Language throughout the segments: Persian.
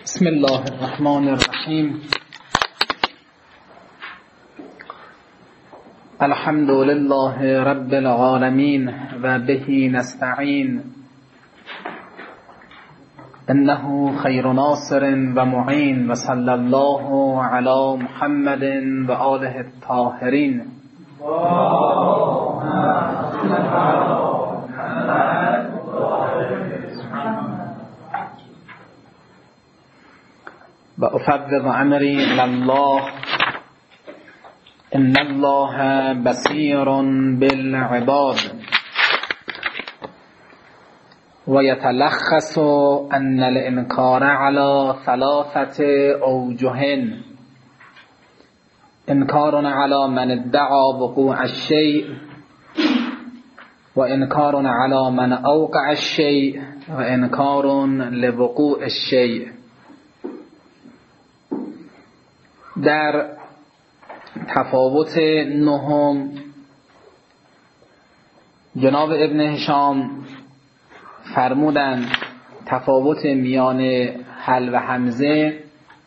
بسم الله الرحمن الرحیم. الحمد لله رب العالمین و به نستعین، انه خیر ناصر و معین، و صلی الله علی محمد و آله الطاهرین. و افوض امری الی الله، ان الله بصیر بالعباد. و یتلخص ان الانکار علی ثلاثه اوجه: انکار علی من ادعا وقوع الشیء، و انکار علی من اوقع الشیء، و انکار لوقوع الشیء. در تفاوت نهم جناب ابن هشام فرمودند تفاوت میان حل و همزه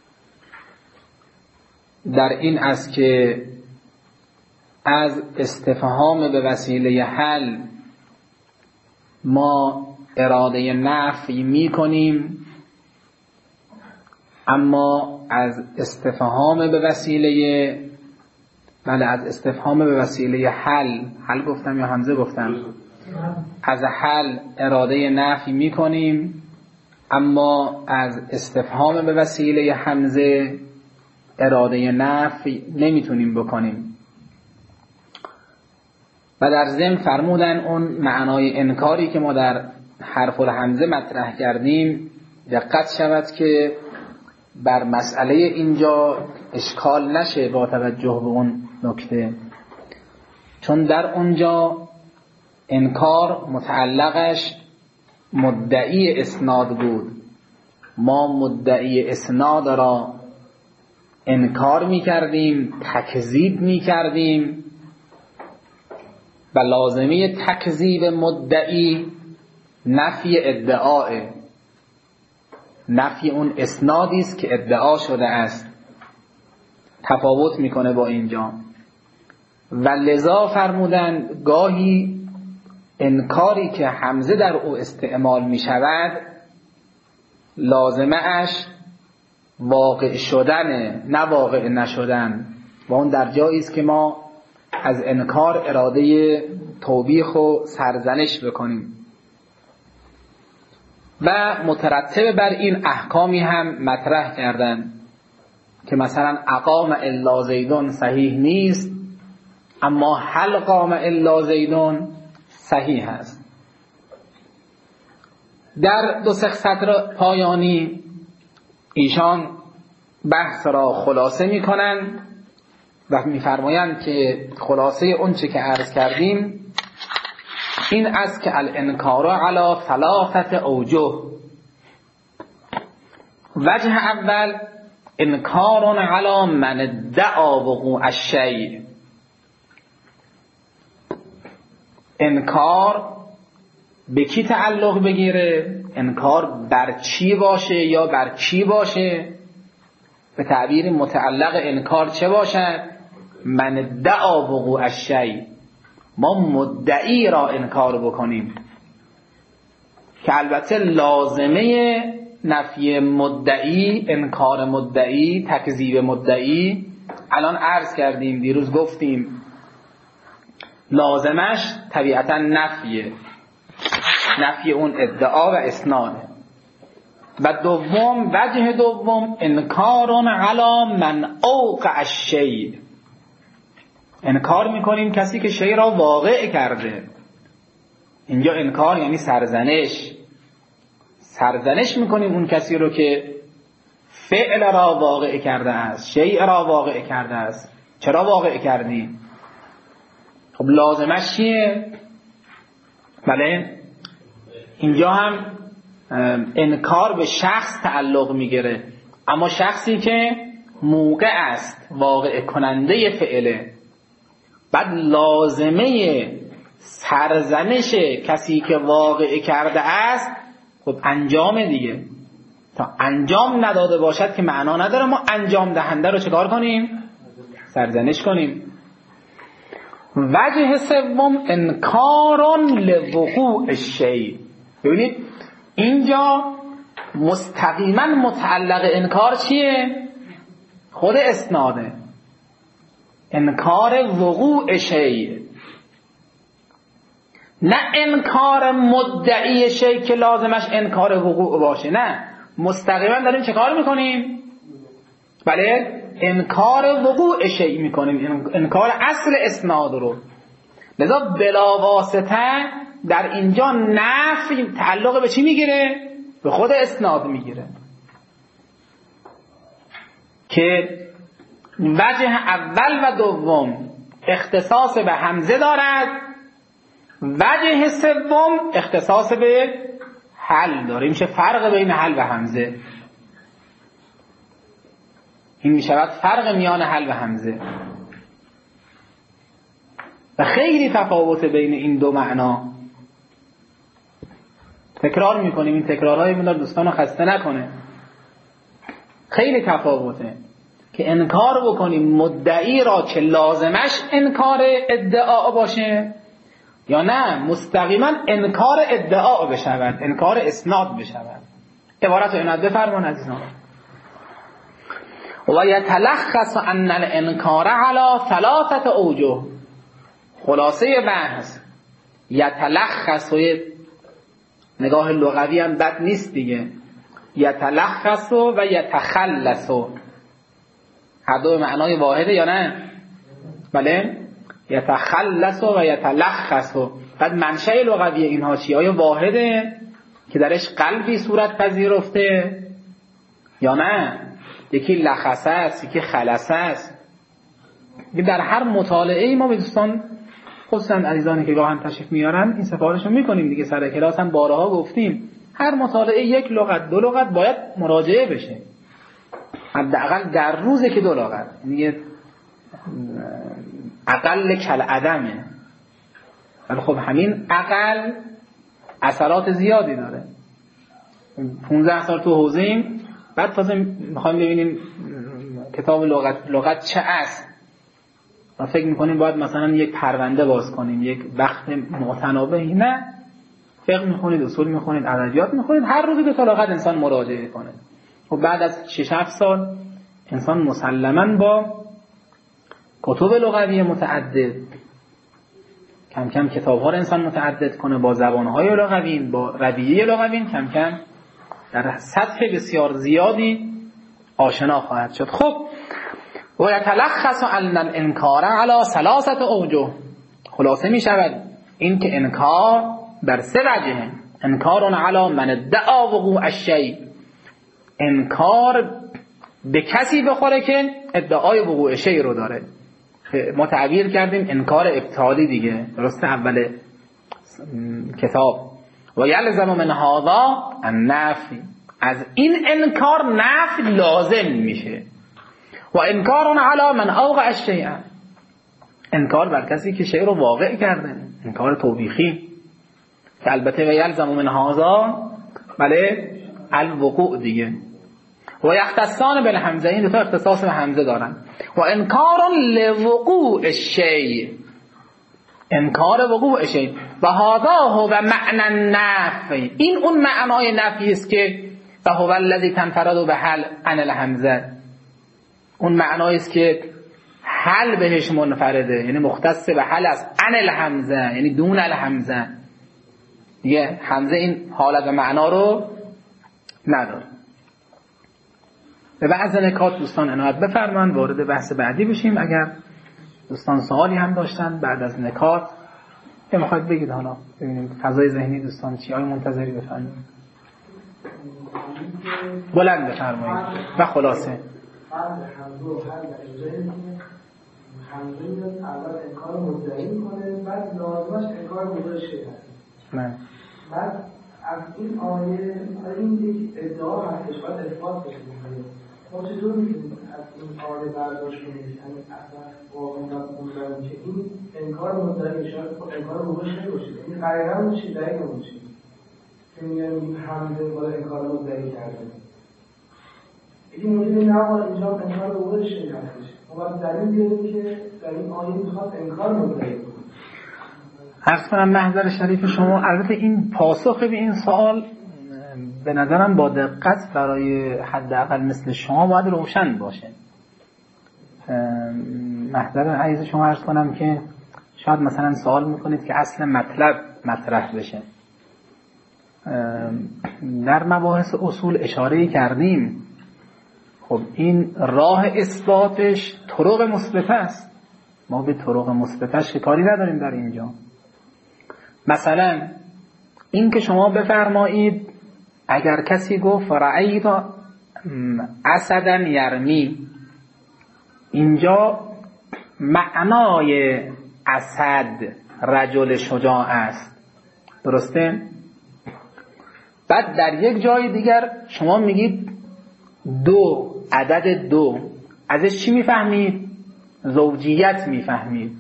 در این است که از استفهام به وسیله حل ما اراده نفی می کنیم، اما از استفهام به وسیله حل گفتم یا همزه گفتم؟ از حل اراده نفی می کنیم، اما از استفهام به وسیله همزه اراده نفی نمیتونیم بکنیم. و در ضمن فرمودن اون معنای انکاری که ما در حرف الهمزه مطرح کردیم دقت شود که بر مسئله اینجا اشکال نشه با توجه به اون نکته، چون در اونجا انکار متعلقش مدعی اسناد بود. ما مدعی اسناد را انکار می کردیم، تکذیب می کردیم، و لازمه تکذیب مدعی نفی ادعاه، نفی اون اسنادی است که ادعا شده است. تفاوت میکنه با اینجا. و لذا فرمودن گاهی انکاری که همزه در او استعمال می شود لازمه اش واقع شدنه، نه واقع نشدن، و اون در جایی است که ما از انکار اراده توبیخ و سرزنش بکنیم. و مترتب بر این احکامی هم مطرح کردن که مثلا اقام الا زیدون صحیح نیست، اما هل قام الا زیدون صحیح است. در دو سطر پایانی ایشان بحث را خلاصه می کنند و می فرمایند که خلاصه اون چه که عرض کردیم این است که الانکار علی ثلاثه اوجه. وجه اول انکار علی من ادعا وقوع الشیء. انکار به کی تعلق بگیره؟ انکار بر چی باشه یا بر کی باشه؟ به تعبیر متعلق انکار چه باشد؟ من ادعا وقوع الشیء، ما مدعی را انکار بکنیم، که البته لازمه نفی مدعی، انکار مدعی، تکذیب مدعی الان عرض کردیم، دیروز گفتیم لازمش طبیعتا نفی اون ادعا و اسناده. و دوم، وجه دوم انکار علی من اوقع الشیء. انکار میکنیم کسی که شی را واقع کرده. اینجا انکار یعنی سرزنش میکنیم اون کسی رو که فعل را واقع کرده است، شیء را واقع کرده است. چرا واقع کردی؟ خب لازمش چیه؟ بله، اینجا هم انکار به شخص تعلق میگیره، اما شخصی که موقع است، واقع کننده فعله. بعد لازمه سرزنش کسی که واقع کرده است خب انجام دیگه. تا انجام نداده باشد که معنا نداره ما انجام دهنده رو چکار کنیم؟ سرزنش کنیم. وجه سوم انکار لوقوع الشیء. ببینید اینجا مستقیما متعلق انکار چیه؟ خود اسناده. انکار وقوع شیء، نه انکار مدعی شیء که لازمش انکار وقوع باشه. نه، مستقیما داریم چه کار میکنیم؟ بله، انکار وقوع شیء میکنیم، انکار اصل اسناد رو. لذا بلاواسطه در اینجا نفی تعلق به چی میگیره؟ به خود اسناد میگیره که وجه اول و دوم اختصاص به حمزه دارد، وجه سوم اختصاص به حل داره. میشه فرق بین حل و حمزه. این میشود فرق میان حل و حمزه و خیلی تفاوت بین این دو معنا. تکرار میکنیم، این تکرارهای مدار دوستان رو خسته نکنه. خیلی تفاوته که انکار بکنیم مدعی را که لازمش انکار ادعا باشه، یا نه مستقیما انکار ادعا بشود، انکار اسناد بشود. عبارت رو اینت بفرمان عزیزان. و یتلخص ان الانکار علی ثلاثه اوجه. خلاصه بحث یتلخص، و نگاه لغوی هم بد نیست دیگه، یتلخص و یتخلص، هر دو معنای واحده یا نه؟ بله، یتخلص و یتلخص. بعد منشأ لغوی اینها چیه؟ آیا واحده که درش قلبی صورت پذیرفته یا نه؟ یکی لخصه است، یکی خلصه است. در هر مطالعه ما به دوستان خصوصا عزیزانی که گاهن تشریف میارن این سفارش رو میکنیم دیگه، سر کلاس هم بارها گفتیم هر مطالعه یک لغت دو لغت باید مراجعه بشه، حداقل در روزه که دو لغت، دیگه اقل کل عدمه. ولی خب همین اقل اثرات زیادی داره. 15 سال تو حوزه ایم، بعد تازه میخوایم ببینیم کتاب لغت چه است و فکر میکنیم باید مثلا یک پرونده باز کنیم، یک وقت متنابه. نه، فقه میخونید، اصول میخونید، ادبیات میخونید، هر روز به لغت انسان مراجعه کنه. و بعد از 6-7 سال انسان مسلماً با کتب لغوی متعدد، کم کم کتاب‌ها رو انسان متعدد کنه، با زبان‌های لغوی، با رویه لغوی، کم کم در سطح بسیار زیادی آشنا خواهد شد. خب و یتلخص ان الانکار علی ثلاثه اوجه. خلاصه می شود این که انکار در 3 وجهه. انکار علی من ادعا وقوع الشیء، انکار به کسی بخوره که ادعای وقوع شیء رو داره. ما تعبیر کردیم انکار ابطالی دیگه، درسته؟ اول کتاب. و یلزم من هذا النفی، از این انکار نفی لازم میشه. و انکار علی من اوقع الشیء، انکار بر کسی که شیء رو واقع کرده، انکار توبیخی که البته و یلزم من هذا بله الوقوع دیگه. و یختصان بالحمزه، این دو تا اختصاص به حمزه دارن. و انکار لوقوع الشیء، انکار وقوع الشیء. و هذا هو معنی النفی، این اون معنای نفی است که و هو الذی تنفرد به حل عن الحمزه، اون معنایی است که حل بهش منفرده، یعنی مختص به حل است، عن الحمزه یعنی دون الحمزه، دیگه حمزه این حالت و معنا رو نداره. به بعض نکات دوستان عنایت بفرمایید، وارد بحث بعدی بشیم. اگر دوستان سوالی هم داشتن بعد از نکات که میخواید بگید، حالا ببینیم فضای ذهنی دوستان چی. آیا منتظری بفرمایید؟ بلند بفرمایید و خلاصه. حمزه اول انکار مدعی میکنه، بعد لازمش انکار مدعی نه. بعد از این آیه این یک ادعا هستش، باید اثبات بشه. ما چطور میتونیم از این آیه برداشت کنیم یعنی اصلا واقعا مدعی میشه این انکار مدعی شاید انکار مدعی باشه، این قرینه اون چیز دلیل اون چیز که میگن حمزه باید انکار مدعی کرده. این ممکنه نه آقا اینجا انکار اوج شده هستش. ما باید دلیل بیاریم که در این آیه میخواد انکار مدعی کنه. عرض کنم محضر شریف شما، البته این پاسخ به این سوال به نظرم با دقت برای حداقل مثل شما باید روشن باشه. محضر عزیز شما عرض کنم که شاید مثلا سوال میکنید که اصل مطلب مطرح بشه. در مباحث اصول اشاره کردیم، خب این راه اثباتش طرق مثبته است، ما به طرق مثبتش کاری نداریم در اینجا. مثلا این که شما بفرمایید اگر کسی گفت رأیت اسدا یرمی، اینجا معنای اسد رجل شجاع است، درسته؟ بعد در یک جای دیگر شما میگید دو، عدد دو، ازش چی میفهمید؟ زوجیت میفهمید.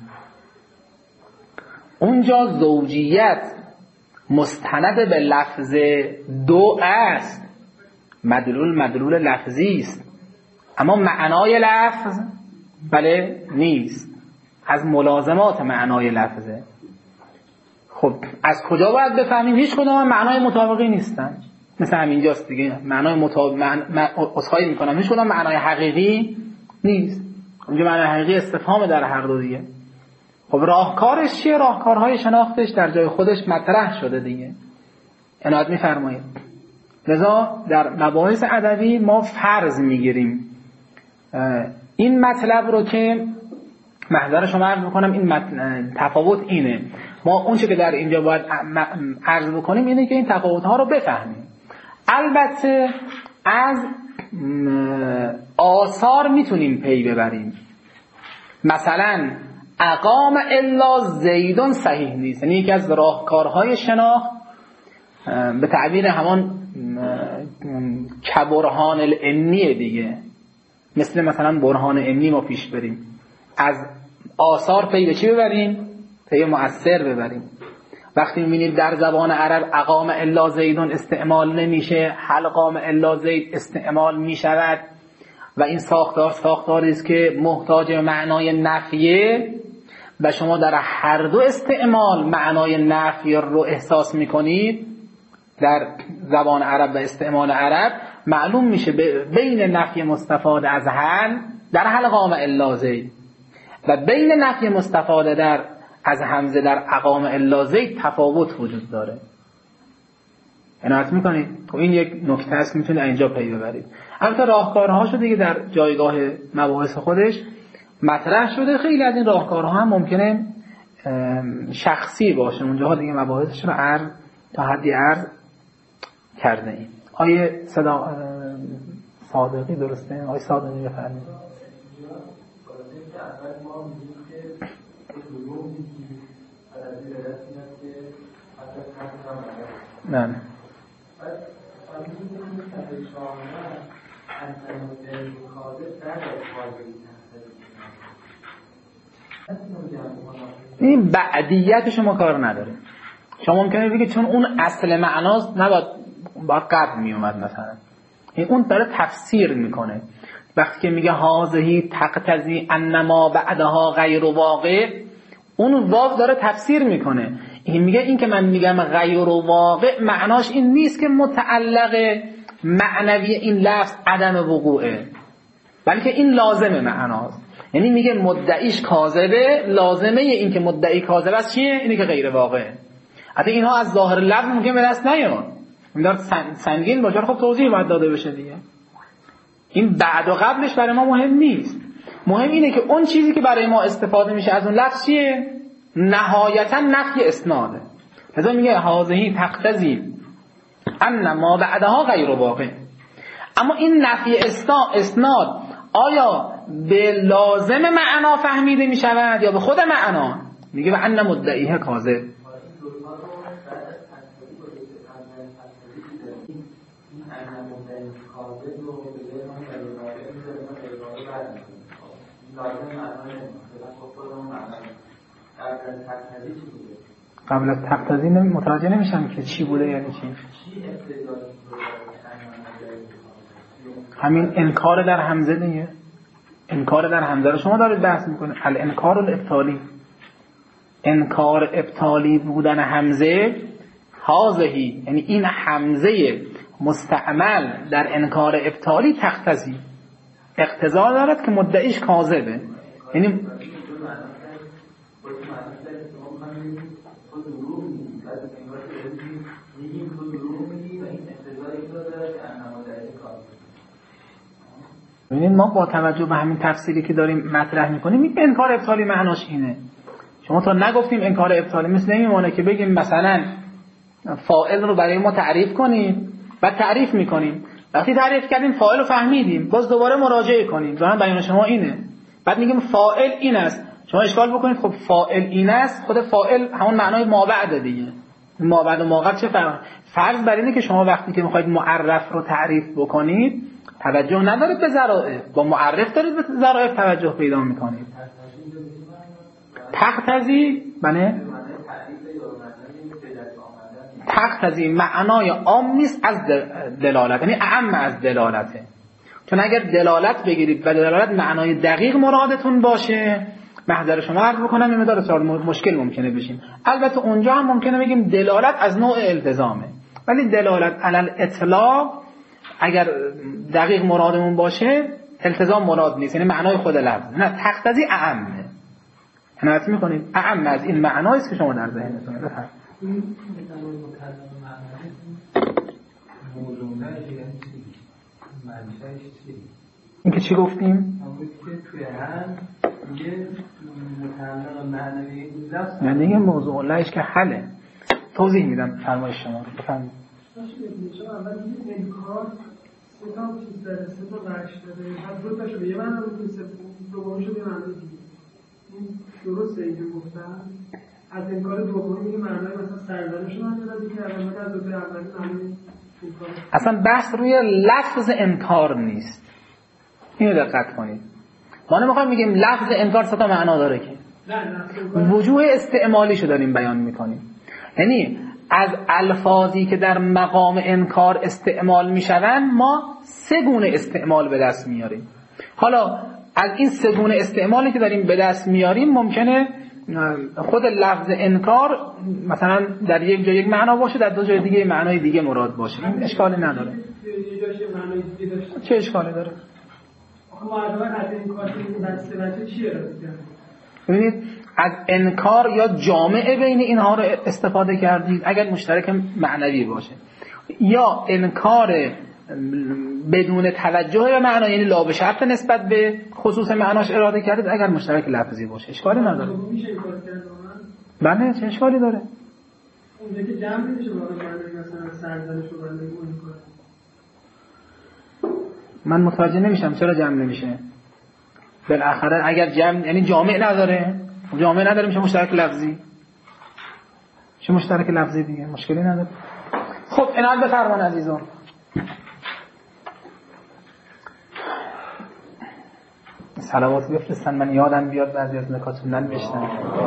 اونجا زوجیت مستند به لفظ دو است، مدلول لفظی است، اما معنای لفظ بله نیست، از ملازمات معنای لفظه. خب از کجا باید بفهمیم؟ هیچ کدام معنای مطابقی نیستن. مثل همینجاست دیگه، معنای اصخایی میکنم، هیچ کدام معنای حقیقی نیست. اونجا معنای حقیقی استفهام در هر دو دیگه. خب راهکارش چیه؟ راهکارهای شناختش در جای خودش مطرح شده دیگه. عنایت میفرمایید. لذا در مباحث ادبی ما فرض میگیریم این مطلب رو که محضر شما عرض بکنم، این تفاوت اینه، ما اون چه که در اینجا باید عرض بکنیم اینه که این تفاوت ها رو بفهمیم. البته از آثار میتونیم پی ببریم. مثلا اقام الا زیدون صحیح نیست، یعنی یکی از راهکارهای شناخت به تعبیر همان کبرهان الانی دیگه، مثلا برهان انی ما پیش بریم، از آثار پی به چی ببریم؟ پی مؤثر ببریم. وقتی میبینید در زبان عرب اقام الا زیدون استعمال نمیشه، هل قام الا زید استعمال میشود و این ساختاری است که محتاج به معنای نفیه و شما در هر دو استعمال معنای نفی رو احساس میکنید در زبان عرب و استعمال عرب، معلوم میشه بین نفی مستفاد از هل در هل قام الا زید و بین نفی مستفاد در از همزه در اقام الا زید تفاوت وجود داره. عنایت میکنید؟ خب این یک نکته است، میتونید اینجا پی ببرید. البته راهکارهاشو دیگه در جایگاه مباحث خودش مطرح شده. خیلی از این راهکارها هم ممکنه شخصی باشه، اونجاها دیگه مباحثش رو تا حدی عرض کرده ایم. آیه صادقی درسته؟ آیه صادقی بفرمایید. نه این بعدیتش ما کار نداریم. شما ممکنه بگید چون اون اصل معناست نباید قبل می اومد، مثلا اون داره تفسیر میکنه. وقتی که میگه هازهی تقتضی انما بعدها غیر واقع، اون واو داره تفسیر میکنه. این میگه این که من میگم غیر واقع معناش این نیست که متعلق معنوی این لفظ عدم وقوعه، بلکه این لازم معناست. یعنی میگه مدعیش کاذبه، لازمه این که مدعی کاذب است چیه؟ اینه که غیر واقعه. حتی اینها از ظاهر لفظ ممکن به دست نیاد، این داره سنگین باشه. خب توضیح باید داده بشه دیگه. این بعد و قبلش برای ما مهم نیست، مهم اینه که اون چیزی که برای ما استفاده میشه از اون لفظ چیه؟ نهایتا نفی اسناده. لذا میگه هازهی تقتضی ان ما بعدها غیر واقع. اما این نفی اسناد آیا به لازم معنا فهمیده میشود یا به خود معنا؟ میگه و ان مدعیه کاذب. قبل از تقتضی متوجه نمیشم که چی بوده، یعنی چی؟ همین انکار در حمزه دیگه. انکار در حمزه رو شما دارید بحث میکنید. الانکار الابطالی، انکار ابطالی بودن حمزه هازهی، یعنی این حمزه مستعمل در انکار ابطالی تقتضی، اقتضا دارد که مدعیش کاذبه. یعنی ببینید ما با توجه به همین تفسیری که داریم مطرح میکنیم این انکار ابطالی معناش اینه. شما تا نگفتیم انکار ابطالی مثل نمیمونه که بگیم مثلا فاعل رو برای ما تعریف کنیم بعد تعریف میکنیم، وقتی تعریف کردیم فاعل رو فهمیدیم باز دوباره مراجعه کنیم، ظاهرا بیان شما اینه، بعد میگیم فاعل این است. شما اشکال بکنید خب فاعل این است، خود فاعل همون معنای مابعد دیگه. مابعد و ماقبل چه فرض بر اینه که شما وقتی که میخواید معرف رو تعریف بکنید توجه ندارید به ذرائف، با معرف دارید به ذرائف توجه پیدا میکنید. تقتضی بله تقتضی معنای عام نیست از دلالت، یعنی اعم از دلالته. چون اگر دلالت بگیرید و دلالت معنای دقیق مرادتون باشه، محضر شما عرض بکنم این مدار مشکل ممکنه بشین. البته اونجا هم ممکنه بگیم دلالت از نوع التزامه، ولی دلالت علل اطلاق اگر دقیق مرادمون باشه التزام مراد نیست، یعنی معنای خود لفظ. نه تقتضی اعمه، حنایت میکنید اعم از این معنایست که شما در ذهنتونه. بفرمایید. این که چی گفتیم؟ یعنی دیگه موضوع لایش که حله. توضیح میدم فرمایش شما رو. بفرمایید. اول انکار سه تا چیز داره، سه تا بخش داره. بعد دو تاشو به یه معنی میگه، دومیشو به معنی دیگه. این درسته اینو گفتم. از انکار دومی میگه معنای مثلا سرزنش رو معنی داره که الان از دو تا اولی معنی انکار. اصلا بحث روی لفظ انکار نیست. اینو دقت کنید. ما نمیخوایم میگیم لفظ انکار سه تا معنا داره که. نه وجوه استعمالیشو داریم بیان میکنیم. یعنی از الفاظی که در مقام انکار استعمال میشوند ما سه گونه استعمال به دست میاریم. حالا از این سه گونه استعمالی که داریم به دست میاریم ممکنه خود لفظ انکار مثلا در یک جای یک معنا باشه، در دو جای دیگه معنای دیگه مراد باشه. این اشکالی نداره. چه اشکالی داره؟ ببینید از انکار یا جامعه بین اینها رو استفاده کردید اگر مشترک معنوی باشه، یا انکار بدون توجه به معنا یعنی لا به شرط نسبت به خصوص معناش اراده کردید اگر مشترک لفظی باشه. اشکالی نداره. بله چه اشکالی داره؟ اونجا که جمع نمیشه واقعا معنی مثلا سرزنش رو بنده اون. من متوجه نمیشم چرا جمع نمیشه. بالاخره اگر جمع یعنی جامع نداره، جامع نداره میشه مشترک لفظی. چه مشترک لفظی دیگه مشکلی نداره. خب عنایت بفرمان عزیزان. صلوات بفرستن من یادم بیاد بعضی از نکات ننوشتم.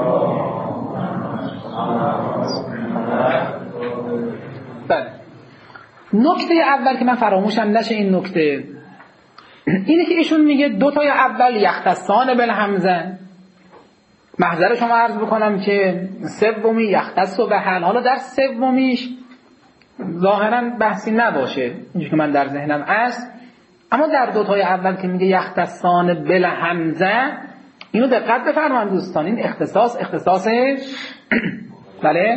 بله. نکته اول که من فراموشم نشه این نکته اینه که ایشون میگه دو تای اول یختصان بالحمزه. محضر شما عرض بکنم که سومی یختص و بحل. حالا در سومیش ظاهرا بحثی نباشه اینجوری که من در ذهنم است، اما در دو تای اول که میگه یختصان بالحمزه اینو دقت بفرمایید دوستان. این اختصاص بله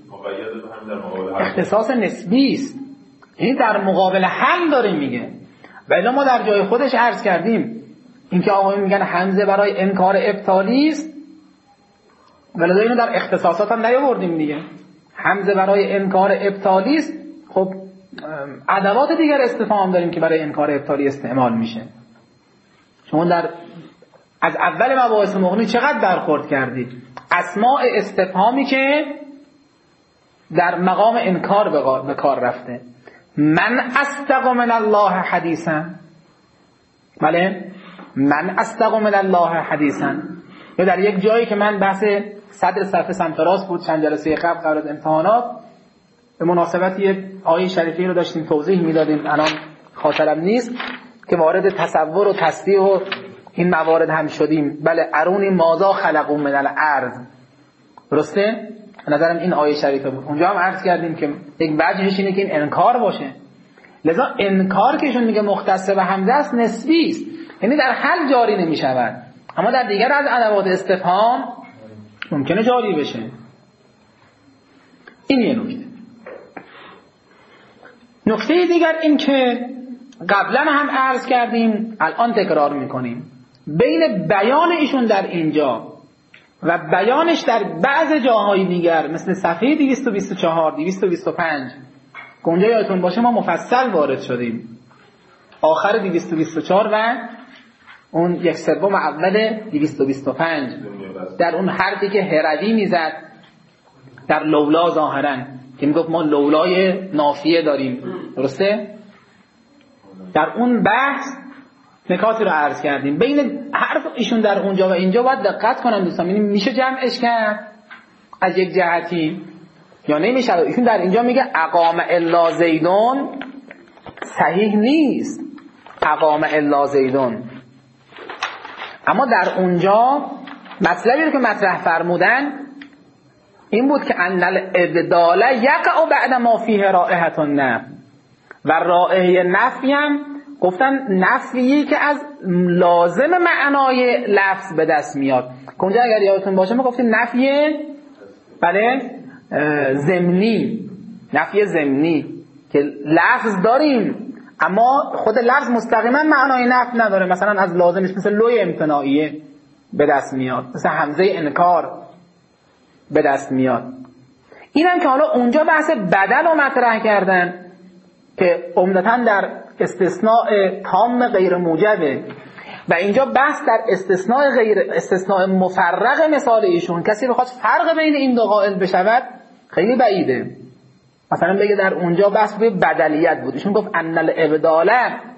اختصاص نسبی است، یعنی در مقابل حل داره میگه. ولی ما در جای خودش عرض کردیم اینکه آقایون میگن حمزه برای انکار ابطالی است، ولی اینو در اختصاصات هم نیاوردیم دیگه. حمزه برای انکار ابطالی است، خب ادوات دیگر استفهام داریم که برای انکار ابطالی استعمال میشه. شما از اول مباحث مغنی چقدر برخورد کردید؟ اسماء استفهامی که در مقام انکار به کار رفته. من اصدق من الله حدیثا. بله من اصدق من الله حدیثا. یا در یک جایی که من بحث صدر صفحه سمت راست بود چند جلسه قبل از امتحانات به مناسبت یک آیه شریفی رو داشتیم توضیح میدادیم، الان خاطرم نیست. که وارد تصور و تصدیق و این موارد هم شدیم. بله ارونی ماذا خلقوا من الارض، درسته؟ به نظرم این آیه شریفه بود. اونجا هم عرض کردیم که یک وجهش اینه که این انکار باشه. لذا انکار که ایشون میگه مختص به حمزه است نسبی است، یعنی در حل جاری نمیشود، اما در دیگر از ادوات استفهام ممکنه جاری بشه. این یه نکته. نکته دیگر این که قبلا هم عرض کردیم الان تکرار میکنیم، بین بیان ایشون در اینجا و بیانش در بعض جاهای دیگر مثل صفحه 224 225 که اونجا یادتون باشه ما مفصل وارد شدیم، آخر 224 و اون 1/3 اول 225 در اون حرفی که هروی میزد در لولا ظاهرا که میگفت ما لولای نافیه داریم، درسته؟ در اون بحث نکاتی رو عرض کردیم. بین حرف ایشون در اونجا و اینجا باید دقت کنن دوستان، یعنی میشه جمعش کرد از یک جهتی یا نمیشه. ایشون در اینجا میگه اقام الا زیدون، صحیح نیست اقام الا زیدون، اما در اونجا مطلبی رو که مطرح فرمودن این بود که ان الابدال یقع بعد ما فیه رائحه النفی، و رائحه نفی هم گفتن نفیی که از لازم معنای لفظ به دست میاد. که اونجا اگر یادتون باشه ما گفتیم نفی بله ضمنی، نفی ضمنی که لفظ داریم اما خود لفظ مستقیما معنای نفی نداره، مثلا از لازمش مثل لوی امتناعیه به دست میاد، مثل همزه انکار به دست میاد. اینم که حالا اونجا بحث بدل رو مطرح کردن که عمدتاً در استثناء تام غیر موجبه و اینجا بحث در استثناء مفرغ مثال ایشون. کسی بخواد فرق بین این دو قائل بشود خیلی بعیده. مثلا بگه در اونجا بحث به بدلیت بود، ایشون گفت ان الابدال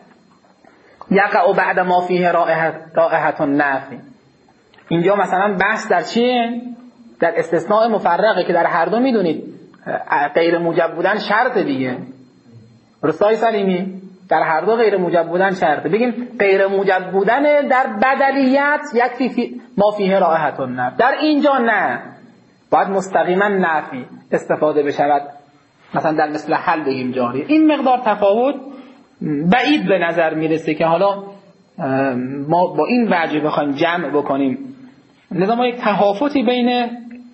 یقع بعد ما فیه رائحه النفی. اینجا مثلا بحث در چیه؟ در استثناء مفرغه که در هر دو میدونید غیر موجب بودن شرط دیگه، رسای سلیمی در هر دو غیر موجب بودن شرطه. بگیم غیر موجب بودن در بدلیت یکفی ما فیه رائحه النفی، در اینجا نه، باید مستقیما نفی استفاده بشود، مثلا در مثل حل بگیم جاری. این مقدار تفاوت بعید به نظر میرسه که حالا ما با این وجه بخوایم جمع بکنیم. لذا ما یک تهافتی بین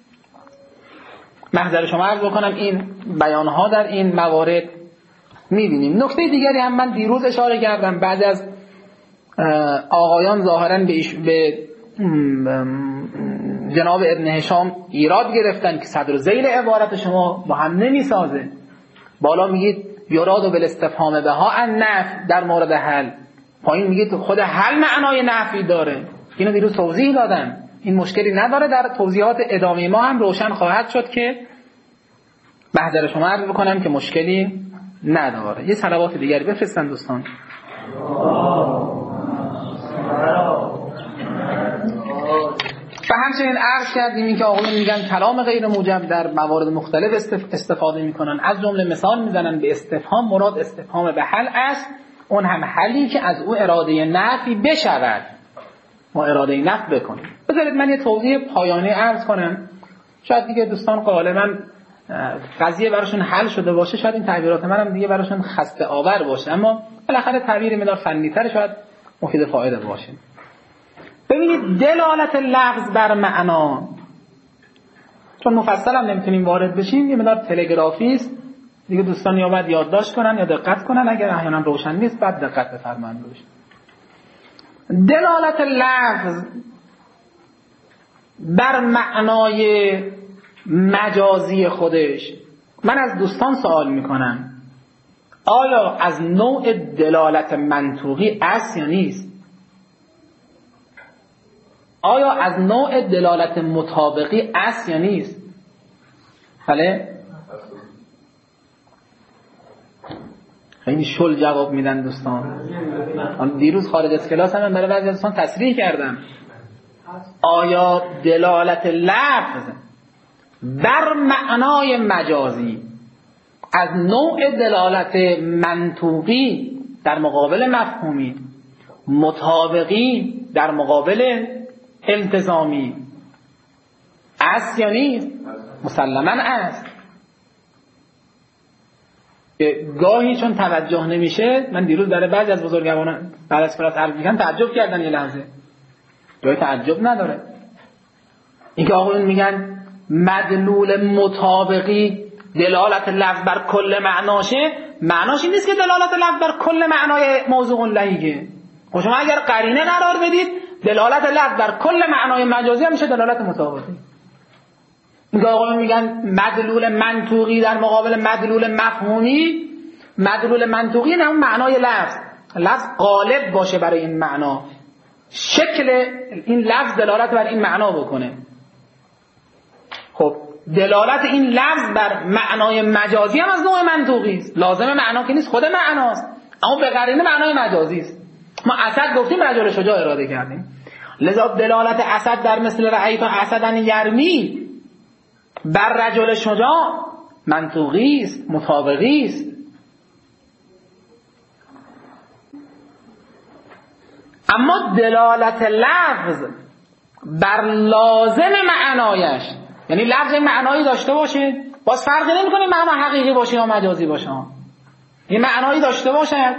محضر شما عرض بکنم این بیانها در این موارد میبینیم. نکته دیگری هم من دیروز اشاره کردم، بعد از آقایان ظاهرا به جناب ابن هشام ایراد گرفتن که صدر ذیل عبارت شما با هم نمیسازه. بالا میگید یراد و بالاستفهام بها النفی در مورد حل، پایین میگید خود حل معنای نفی داره. اینو دیروز توضیح دادم، این مشکلی نداره، در توضیحات ادامه ما هم روشن خواهد شد که محضر شما عرض بکنم که مشکلی نداره. یه صلوات دیگری بفرستن دوستان. و همچنین عرض کردیم این که آقایون میگن کلام غیر موجب در موارد مختلف استفاده میکنن، از جمله مثال میزنن به استفهام، مراد استفهام به حل است، اون هم حلی که از او اراده نفی بشود، ما اراده نفی بکنیم. بذارید من یه توضیح پایانی عرض کنم، شاید دیگه دوستان غالبا قضیه براشون حل شده باشه، شاید این تعبیرات منم دیگه براشون خسته آور باشه، اما بالاخره تعبیر مدار فنی‌تر شاید مفید فایده باشه. ببینید دلالت لفظ بر معنا، چون مفصل هم نمیتونیم وارد بشیم، یه مدار تلگرافی است دیگه، دوستان یا باید یادداشت کنن یا دقت کنن، اگر احیانا روشن نیست بعد دقت بفرمایید روش. دلالت لفظ بر معنای مجازی خودش، من از دوستان سوال میکنم آیا از نوع دلالت منطوقی است یا نیست؟ آیا از نوع دلالت مطابقی است یا نیست؟ بله؟ خیلی شل جواب میدن دوستان. دیروز خارج از کلاس هم برای بعضی دوستان تصریح کردم، آیا دلالت لفظ بر معنای مجازی از نوع دلالت منطوقی در مقابل مفهومی، مطابقی در مقابل التزامی. است یا نیست؟ مسلماً است. گاهی چون توجه نمیشه، من دیروز برای بعضی از بزرگواران بعد از کلاس عرض می‌کردم تعجب کردن یه لحظه. جای تعجب نداره. اینکه آقایون میگن مدلول مطابقی دلالت لفظ بر کل معناشه، معناش این نیست که دلالت لفظ بر کل معنای موضوع لهیه. خب شما اگر قرینه قرار بدید دلالت لفظ بر کل معنای مجازی هم میشه دلالت مطابقی. اینکه آقایون میگن مدلول منطوقی در مقابل مدلول مفهومی، مدلول منطوقی نه اون معنای لفظ غالب باشه برای این معنا، شکل این لفظ دلالت بر این معنا بکنه. خب دلالت این لفظ بر معنای مجازی هم از نوع منطوقی است. لازم معنا که نیست، خود معناست، اما به قرینه معنای مجازی است. ما اسد گفتیم رجل شجاع اراده کردیم، لذا دلالت اسد در مثل رأیت اسدا یرمی بر رجل شجاع منطوقی است، مطابقی است. اما دلالت لفظ بر لازم معنایش، یعنی لفظ معنایی داشته باشه، باز فرقی نمی‌کنه معنا حقیقی باشه یا مجازی باشه، این معنایی داشته باشه،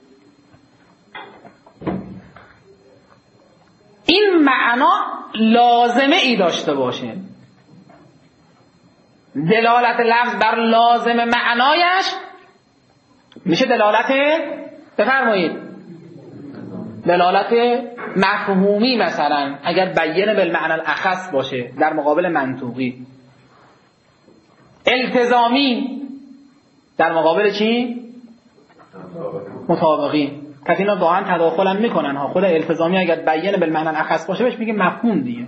این معنا لازمه ای داشته باشه. دلالت لفظ بر لازم معنایش میشه دلالت، بفرمایید، دلالت مفهومی. مثلا اگر بیان بالمعنی الاخص باشه در مقابل منطوقی. التزامی در مقابل چی؟ مطابقی. پس اینا واقعا تداخل هم میکنن ها. خود التزامی اگر بیان بالمعنی الاخص باشه بهش میگه مفهوم دیگه.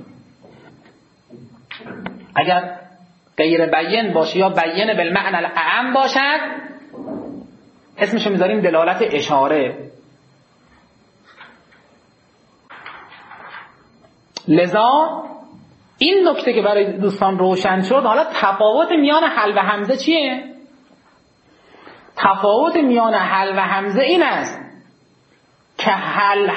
اگر غیر بیان باشه یا بیان بالمعنی الاعم باشد اسمشو میذاریم دلالت اشاره. لذا این نکته که برای دوستان روشن شد، حالا تفاوت میان حل و همزه چیه؟ تفاوت میان حل و همزه این است که حل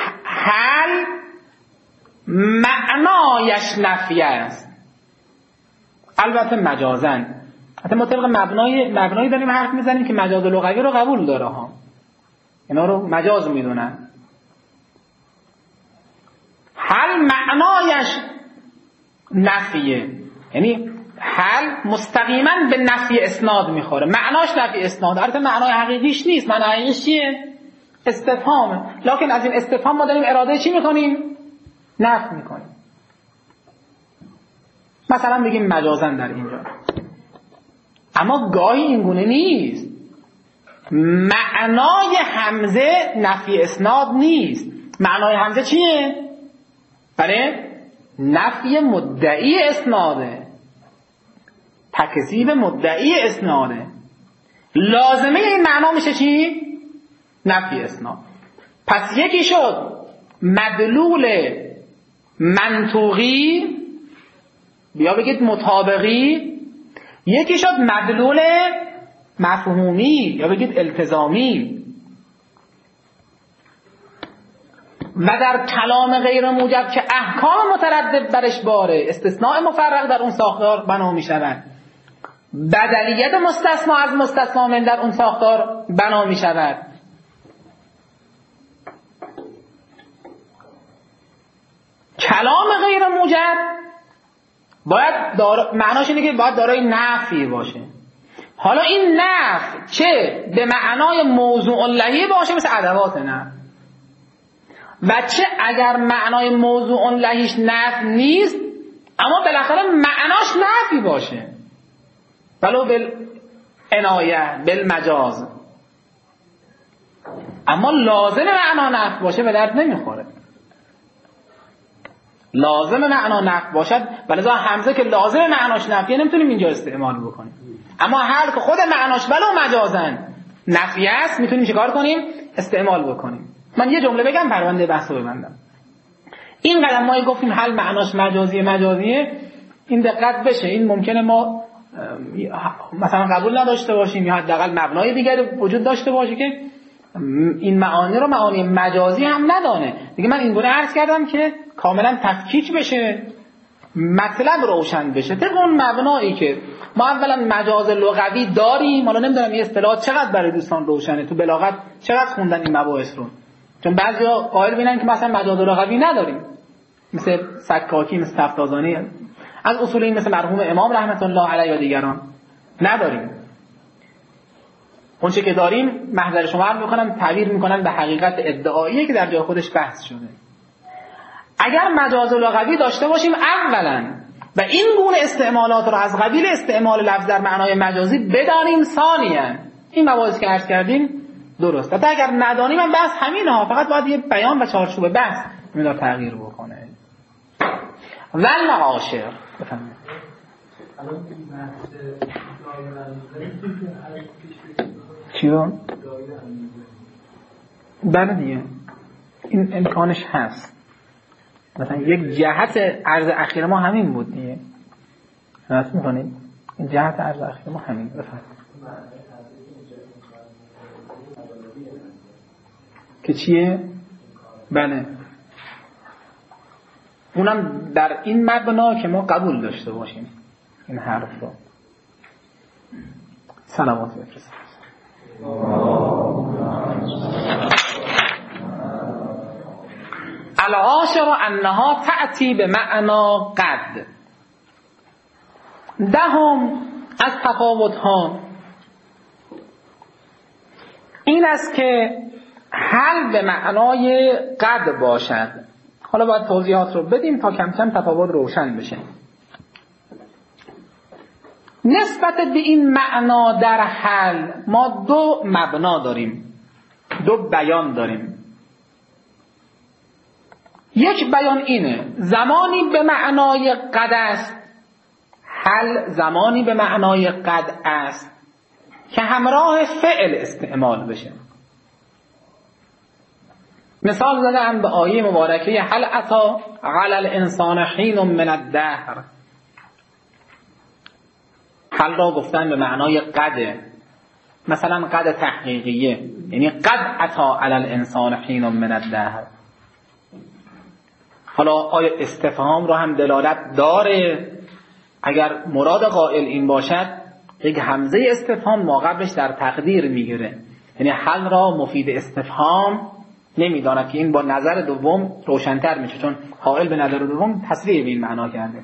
معنایش نفی است، البته مجازن. حتی ما طبق مبنایی داریم حرف میزنیم که مجاز لغوی رو قبول داره ها، اینا رو مجاز میدونن. حل معنایش نفیه، یعنی حل مستقیما به نفی اسناد میخوره، معناش نفی اسناد. البته معنای حقیقیش نیست، معنای حقیقیش چیه؟ استفهامه، لکن از این استفهام ما داریم اراده چی میکنیم؟ نفی میکنیم. مثلا بگیم مجازن در اینجا، اما گاهی اینگونه نیست. معنای همزه نفی اسناد نیست. معنای همزه چیه؟ بله، نفی مدعی اسناده، تکذیب مدعی اسناده. لازمه این معنا میشه چی؟ نفی اسناد. پس یکی شد مدلول منطوقی، بیا بگید مطابقی، یکی شد مدلول مفهومی یا بگید التزامی. و در کلام غیر موجب که احکام متردد برش باره، استثناء مفرق در اون ساختار بنا می شود، بدلیت مستثنا از مستثنا من در اون ساختار بنا می شود. کلام غیر موجب باید معناش اینه که باید دارای نفی باشه. حالا این نفی چه به معنای موضوع لهی باشه مثل ادوات نفی، و چه اگر معنای موضوع لهیش نفی نیست اما بالاخره معناش نفی باشه، ولو بالعنایه بالمجاز، اما لازم معنا نفی باشه به درد نمیخوره. لازم معنا نفی باشد، ولذا همزه که لازم معناش نفیه نمیتونیم اینجا استعمال بکنیم. اما هر که خود معناش ولو مجازن نفی است میتونیم چیکار کنیم؟ استعمال بکنیم. من یه جمله بگم پرونده بحث رو ببندم. این قدم ما گفتیم حل معناش مجازیه، این دقت بشه. این ممکنه ما مثلا قبول نداشته باشیم یا حداقل مبنای دیگری وجود داشته باشه که این معانی رو معانی مجازی هم ندانه. دیگه من این گونه عرض کردم که کاملا تفکیک بشه، مطلب روشن بشه طبق اون مبنایی که ما اولا مجاز لغوی داریم. حالا نمیدونم این اصطلاح چقدر برای دوستان روشنه، تو بلاغت چقدر خوندن این مباحث رو، چون بعضیا قائل بینن که مثلا مجاز لغوی نداریم، مثل سکاکی، مثل تفتازانی، از اصولی مثل مرحوم امام رحمت الله علیه و دیگران نداریم. اون چه که داریم محضر شما عرض میکنم تعبیر میکنن به حقیقت ادعایی که در جای خودش بحث شده. اگر مجاز لغوی داشته باشیم اولا و این گونه استعمالات رو از قبیل استعمال لفظ در معنای مجازی بدانیم، ثانیاً این مباحث که عرض کردیم درست. حتی اگر ندانیم هم بحث همینه ها، فقط باید یه بیان و چارچوب بحث میدار تغییر بکنه. ول عاشر بفهمید چی رو؟ بله دیگه این امکانش هست. مثلا یک جهت عرض اخیر ما همین بود دیگه، نفس میکنید این جهت عرض اخیر ما همین. بفرمایید که چیه؟ بله اونم در این مبنا که ما قبول داشته باشیم این حرف رو. صلوات بفرستید. العاشر انها تأتی به معنا قد. دهم از تفاوت‌ها این است که حل به معنای قد باشد. حالا باید توضیحات رو بدیم تا کم کم تفاوت روشن بشه. نسبت به این معنا در حل ما دو مبنا داریم، دو بیان داریم. یک بیان اینه زمانی به معنای قد است، حل زمانی به معنای قد است که همراه فعل استعمال بشه. مثال زدم به آیه مبارکه هل اتی علی الانسان حین من الدهر. حل را گفتن به معنای قد، مثلا قد تحقیقیه، یعنی قد اتی علی الانسان حین من الدهر. حالا آیا استفهام رو هم دلالت داره؟ اگر مراد قائل این باشد یک همزه استفهام ما قبلش در تقدیر میگیره، یعنی حل را مفید استفهام نمیداند که این با نظر دوم روشن‌تر میشه، چون قائل به نظر دوم تصریح به این معنا کرده.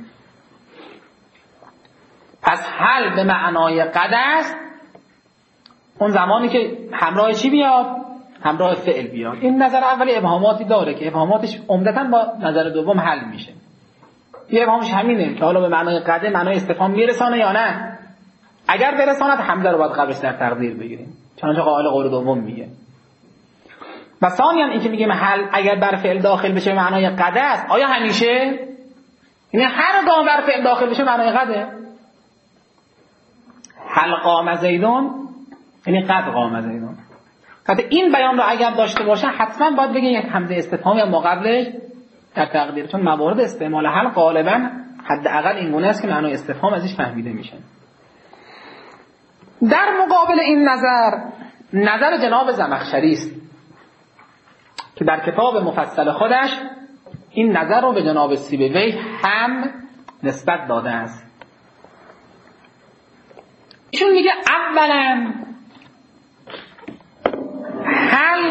پس حل به معنای قد است اون زمانی که همراه چی بیاد؟ همراه فعل بیاد. این نظر اولی ابهاماتی داره که ابهاماتش عمدتاً با نظر دوم حل میشه. یه ابهامش همینه که حالا به معنای قد معنای استفهام میرسانه یا نه. اگر برساند حمزه رو باید قبلش در تقدیر بگیریم، چنانچه قائل قول دوم میگه. و ثانیاً این که میگیم حل اگر بر فعل داخل بشه معنای قد است، آیا همیشه؟ یعنی هر گام بر فعل داخل بشه معنای قده؟ حل قام زیدون یعنی قد قام زیدون. حتی این بیان رو اگر داشته باشه حتما باید بگیم یک همزه استفهامی هم مقابلش در تقدیر، چون موارد استعمال حل غالبا حداقل این گونه است که معنای استفهام ازش فهمیده میشه. در مقابل این نظر جناب زمخشری است که در کتاب مفصل خودش این نظر رو به جناب سیبوی هم نسبت داده است. ایشون میگه اولا حل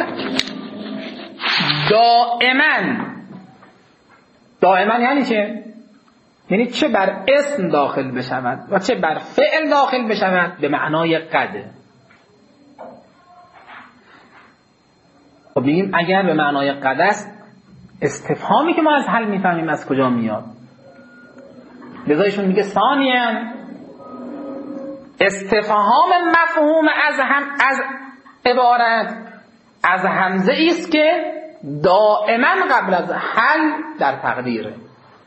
دائما یعنی چه؟ یعنی چه بر اسم داخل بشود و چه بر فعل داخل بشود به معنای قد. خب بگیم اگر به معنای قد است استفهامی که ما از حل میفهمیم از کجا میاد؟ لذایشون میگه ثانیاً استفهام مفهوم از عبارت از همزه است که دائما قبل از حل در تقدیره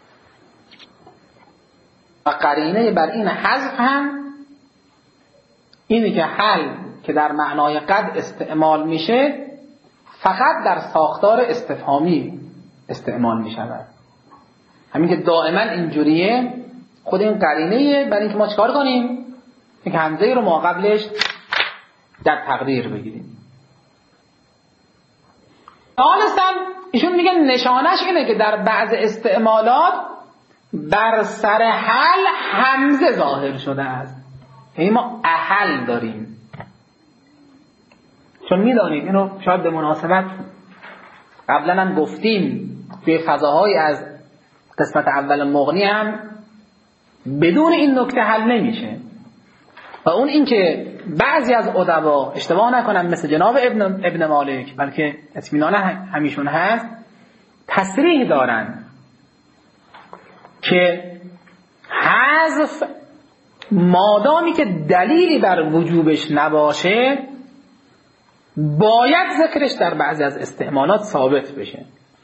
و قرینه بر این حذف هم اینه که حل که در معنای قد استعمال میشه فقط در ساختار استفهامی استعمال میشود. همین که دائما اینجوریه خود این قرینه برای اینکه ما چکار کنیم؟ اینکه همزه رو ما قبلش در تقدیر بگیریم. ثالثاً ایشون میگن نشانش اینه که در بعض استعمالات بر سر حل همزه ظاهر شده است. یعنی ما احل داریم، چون میدانید اینو شاید به مناسبت قبلا هم گفتیم توی فضاهای از قسمت اول مغنی هم بدون این نکته حل نمیشه، و اون این که بعضی از ادبا اشتباه نکنم مثل جناب ابن مالک، بلکه اطمینان همیشون هست، تصریح دارن که حذف مادامی که دلیلی بر وجوبش نباشه باید ذکرش در بعضی از استعمالات ثابت بشه.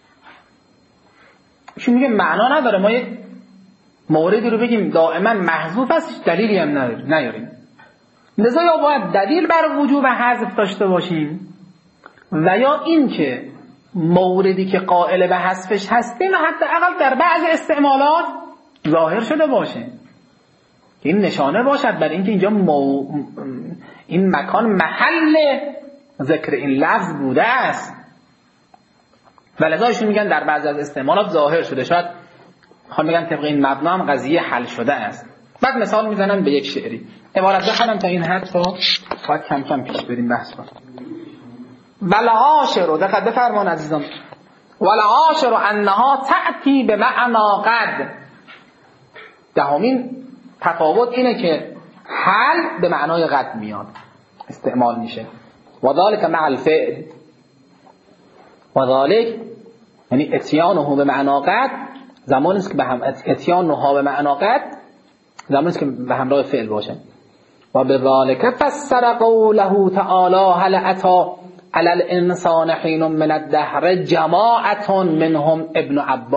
ایشون میگه معنا نداره ما یک موردی رو بگیم دائما محذوف است دلیلی هم نیاریم، لذا یا باید دلیل بر وجوب حذف داشته باشیم و یا این که موردی که قائل به حذفش هستیم حداقل در بعض استعمالات ظاهر شده باشه، این نشانه باشد بر اینکه اینجا این مکان محل ذکر این لفظ بوده است. و لذایشون میگن در بعضی از استعمالات ظاهر شده، شاید میخوام بگن طبق این مبنا هم قضیه حل شده است. بعد مثال میزنن به یک شعری، عبارت بخونم تا این حد رو باید کم کم پیش بریم بحث رو. والعاشر، دقت بفرمان عزیزان، والعاشر انها تأتی به معنا قد. دهمین تفاوت اینه که حل به معنای قد میاد استعمال میشه. و ذالک مع الفعل، و ذالک یعنی اتیانه به معنا قد زمانی است که به هم اتیانها به معنا قد زمانی است که به همراه فعل باشه. و بذالک فسر قوله تعالی هل اتی علی الانسان حین من الدهر جماعت منهم ابن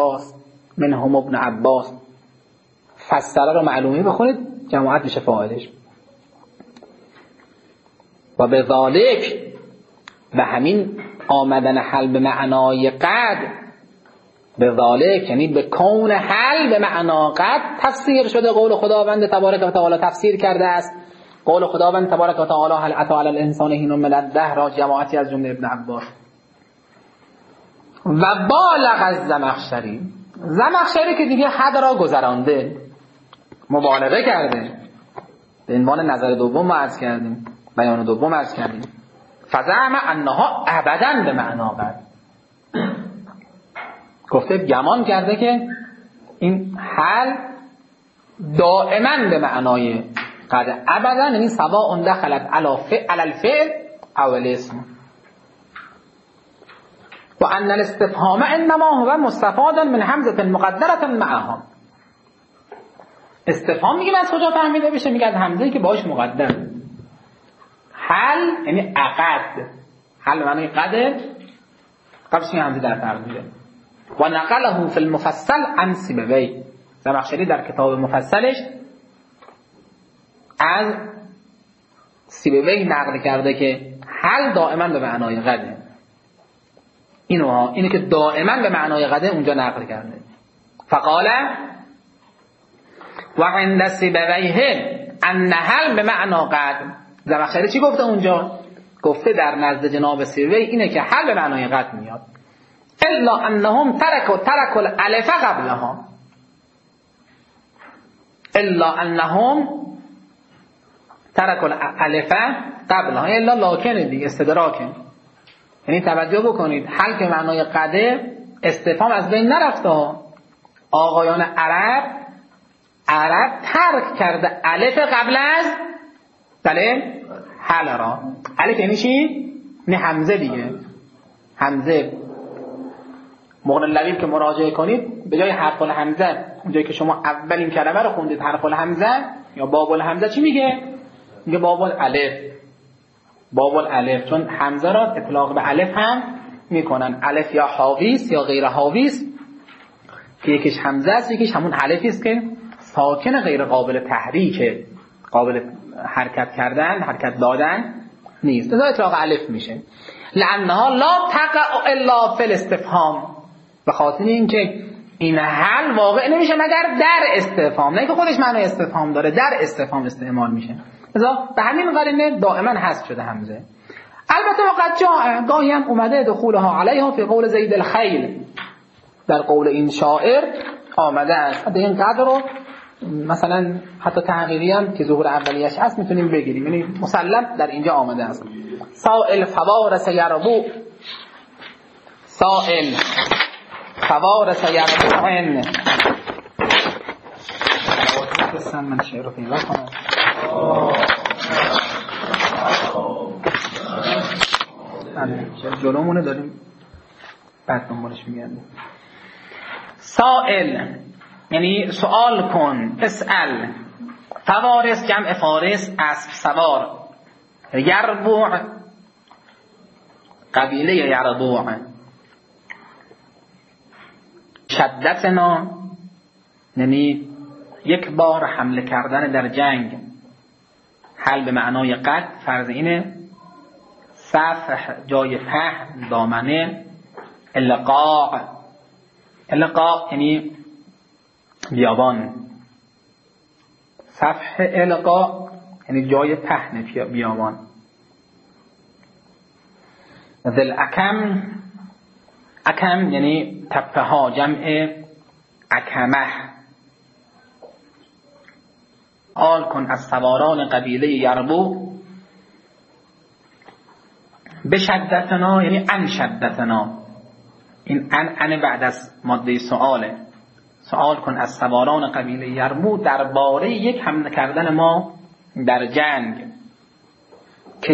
عباس. فسر رو معلومی بخونید، جماعت میشه فاعلش. و بذالک، و همین آمدن حل به معنای قد، بذالک یعنی به کون حل به معنا قد تفسیر شده قول خداوند تبارک و تعالی تفسیر کرده است. قول خداوند تبارک و تعالی هل اتی علی الانسان حین من الدهر، جماعتی از جمله ابن عباس. و بالغ الزمخشری، زمخشری که دیگه حد را گذرانده، مبالغه کرده، به عنوان نظر دوم ما عرض کردیم، بیان دوم عرض کردیم. فزعم انها ابدا به معنا قد، گفته گمان کرده که این حل دائما به معنای قد، ابدا یعنی سواء دخلت علی الفعل او الاسم. و ان الاستفهام انما هو مستفادا من همزه مقدره معها. استفهام میگه از کجا فهمیده بشه؟ میگه از همزه‌ای که باهاش مقدر. حل یعنی عقد، حل معنی قد، قبلش این همزه در تقدیره. و نقله فی المفصل عن سیبوی، زمخشری در کتاب مفصلش از سیبوی نقل کرده که حل دائما به معنای قده. اینو که دائما به معنای قده اونجا نقل کرده. فقال و عند سیبویه ان حل به معنا قد. زمخشری چی گفته اونجا؟ گفته در نزد جناب سیبوی اینه که حل به معنای قد میاد، الا انهم ترکوا الالف قبلها، الا انهم ترکوا الالف قبلها، الا لکن دیگه استدراکه. یعنی توجه بکنید، حل که معنای قده استفهام از بین نرفته. آقایان عرب ترک کرده الف قبل از حل را. الف یعنی چی؟ نه همزه دیگه، همزه. مغنی اللبیب که مراجعه کنید به جای حرف الحمزه، اونجایی که شما اولین کلمه رو خوندید حرف الحمزه یا باب الحمزه، چی میگه؟ میگه باب الالف، چون حمزه را اطلاق به الف هم میکنن. الف یا حاویس یا غیر حاویس، که یکیش حمزه است یکیش همون الفی است که ساکن، غیر قابل تحریک، قابل حرکت کردن، حرکت دادن نیست، لذا اطلاق الف میشه. لانها لا تقع الا فی الاستفهام، به خاطر اینکه این حل واقع نمیشه مگر در استفهام، نه که خودش معنی استفهام داره، در استفهام استعمال میشه. لذا به همین قرینه دائما حذف شده همزه. البته وقت جاء، گاهی هم اومده دخولها علیها فی قول زید الخیل، در قول این شاعر آمده است. این قدر رو مثلا حتی تغییری هم که ظهور اولیش هست میتونیم بگیریم، یعنی مسلم در اینجا آمده است. سائل فوارس یربو، سائل فوارس یربوعن. بسن من شعر رو پیدا کنم. جلومونه داریم بعد دنبالش میگردیم. سائل یعنی سوال کن، اسأل. فوارس جمع فارس، اسب سوار. یربوع قبیله یربوع. شدتنا یعنی یک بار حمله کردن در جنگ. حل به معنای قد، فرض اینه. صفح جای پهن، دامنه. القاع، القاع یعنی بیابان. صفح القاع یعنی جای پهن بیابان. ذل اکم، اکم یعنی تپه ها، جمع اکمه. آل کن از سواران قبیله یربو. بشدتنا یعنی ان شدتنا، این ان بعد از ماده سؤاله. سؤال کن از سواران قبیله یربو درباره یک حمله کردن ما در جنگ. که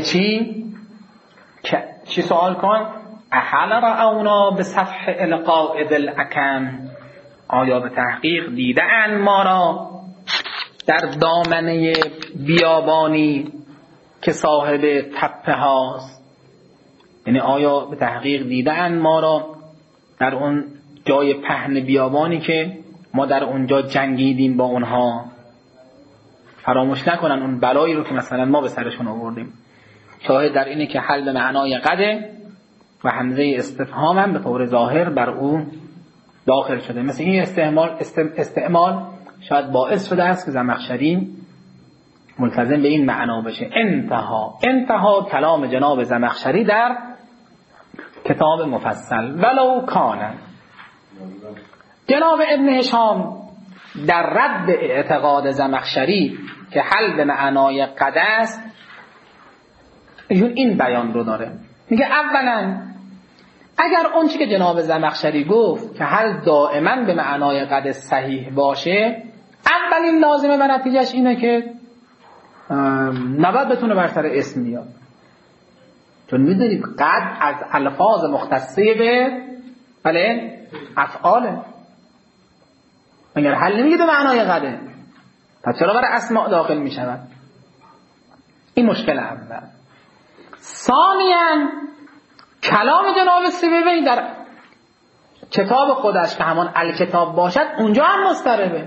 چی سؤال کن؟ احل رأونا به صفح القاء ذل اکم، آیا به تحقیق دیده اند ما را در دامنه بیابانی که صاحب تپه هاست؟ یعنی آیا به تحقیق دیده اند ما را در اون جای پهن بیابانی که ما در اونجا جنگیدیم با اونها؟ فراموش نکنن اون بلایی رو که مثلا ما به سرشون آوردیم. شاهد در اینه که حل به معنای قده و همزه استفهام هم به طور ظاهر بر او داخل شده. مثل این استعمال شاید باعث شده است که زمخشری ملتزم به این معنا بشه. انتها کلام جناب زمخشری در کتاب مفصل. ولو کان، جناب ابن هشام در رد اعتقاد زمخشری که حل به معنای قد است ایشون این بیان رو داره، میگه اولا اگر اون چی که جناب زمخشری گفت که حل دائما به معنای قد صحیح باشه، اولین لازمه و نتیجهش اینه که نباید بتونه بر سر اسم بیاد، چون میدونید قد از الفاظ مختصه به افعاله. مگر حل نمیگه به معنای قده، پس چرا برای اسماء داخل میشود؟ این مشکل اول. ثانیاً کلام جناب سیبوی در کتاب خودش که همان الکتاب باشد اونجا هم مضطربه.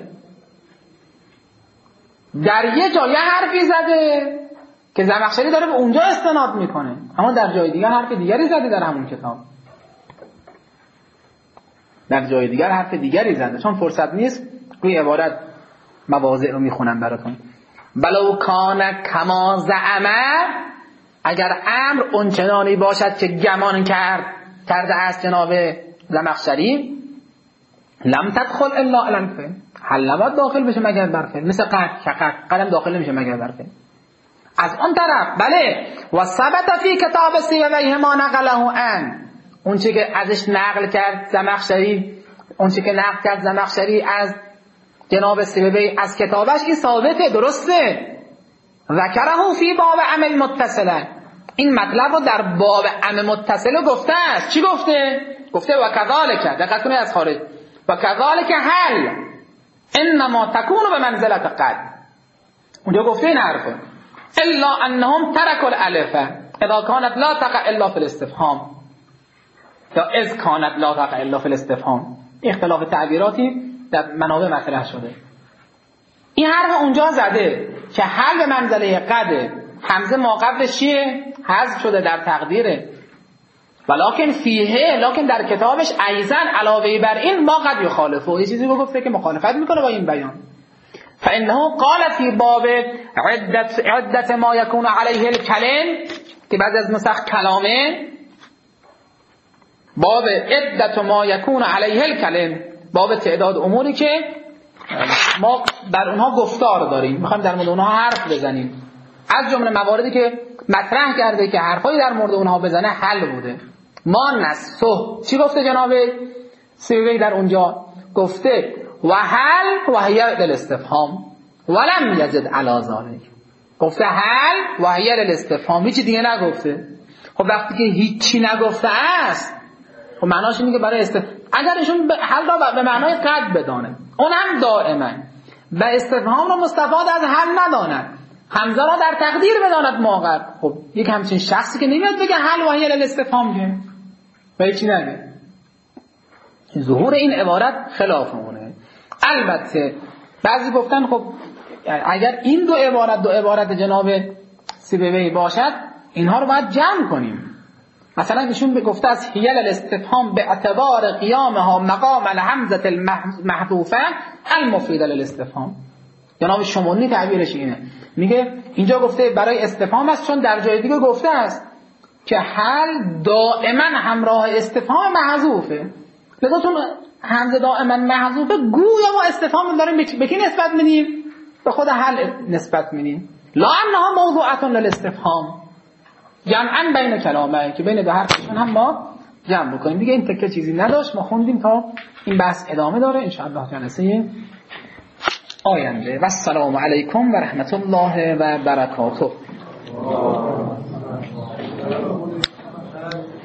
در یه جای حرفی زده که زمخشری داره به اونجا استناد میکنه، اما در جای دیگر حرف دیگری زده. در همون کتاب در جای دیگر حرف دیگری زده، چون فرصت نیست روی عبارت مواضع رو میخونم براتون. بلو کان کما زعمه، اگر امر اونچنانی باشد که گمان کرده است جناب زمخشری، لم تدخل الا الانفه، حل نباید داخل بشه مگر برفه. مثل قدم داخل نمیشه مگر برفه. از اون طرف بله و ثبت فی کتاب سیبویه ما نقله ان، اون چی که ازش نقل کرد زمخشری، اون چی که نقل کرد زمخشری از جناب سیبوی از کتابش، این ثابته، درسته. ذکره فی باب عمل متصله، این مطلب رو در باب عمل متصله گفته است. چی گفته؟ گفته و کذالک، دقت کنید از خارج، و کذالک حل انما تکون به منزلت قد، اونجا گفته این حرفه الا انهم ترکوا الالف اذا كانت لا تقع الا في الاستفهام، یا اذ كانت لا تقع الا في الاستفهام. اختلاف تعبیراتی در منابع مطرح شده. این حرف اونجا زده که حل به منزله قد، همزه ما قبلش چیه؟ حذف شده در تقدیره. ولکن فیه، لکن در کتابش ایزن علاوه بر این ما قد یخالفه، یه چیزی رو گفته که مخالفت میکنه با این بیان. فانه قال فی باب عدت ما یکون علیه الکلم که بعد از نسخ کلامه باب عدت ما یکون علیه الکلم، باب تعداد اموری که ما در اونها گفتار داریم، میخوایم در مورد اونها حرف بزنیم. از جمله مواردی که مطرح کرده که حرفایی در مورد اونها بزنه حل بوده. ما نسخ چی گفته جناب سیوی در اونجا؟ گفته و حل و هی للاستفهام ولم یزد علی ذلک. گفته حل و هی للاستفهام، هیچ دیگه نگفته. خب وقتی که هیچی نگفته است، خب معناش اینه که برای اگر ایشون حل را به معنای قد بدانه، اونم دائما و استفهام را مستفاد از حل نداند، حمزه را در تقدیر بداند موقع. خب یک همچین شخصی که نمیاد بگه حل و هی للاستفهام که و هیچی نگه، ظهور این عبارت خلاف اونه. البته بعضی گفتن خب اگر این دو عبارت جناب سیبوی باشد، اینها رو باید جمع کنیم. مثلا ایشون گفته از هی الاستفهام به اعتبار قیامها مقام الحمزه المحذوفه المفید للاستفهام. جناب شمونی تعبیرش اینه، میگه اینجا گفته برای استفهام است، چون در جای دیگه گفته است که حل دائما همراه استفهام محذوفه. لذا چون حمزه دائما محذوفه، گویا ما استفهام داریم به کی نسبت میدیم؟ به خود حل نسبت میدیم. لا انها موضوعه للاستفهام، جمعا بین کلامه، که بین دو حرفشون هم ما جمع بکنیم. دیگه این تکه چیزی نداشت، ما خوندیم تا این بحث ادامه داره ان شاء الله جلسه آینده. و السلام علیکم و رحمت الله و برکاته.